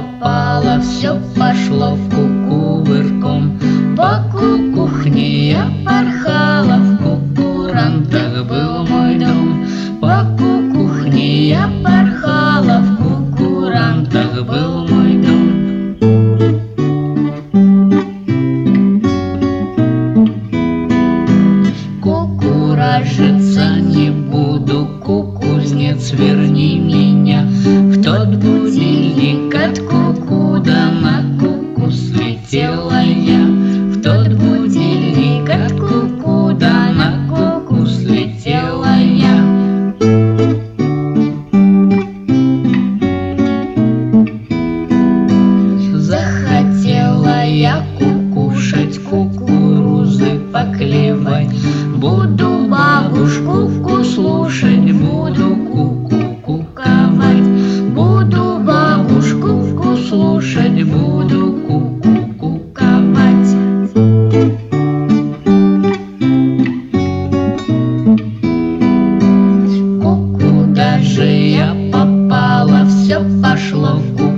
попала, все пошло в кувырком. По кухне я порхала, в кукурантах был мой дом. По кухне я порхала, в кукурантах был мой дом. Кукуражиться не буду, кузнец, верни меня в тот будильник, от куда на куку слетела я. В тот будильник, от куда на куку слетела я. Захотела я кукушать, кукурузы поклевать. Буду бабушку слушать, буду куковать. Буду бабушку слушать, буду куковать. Куда же я попала, все пошло в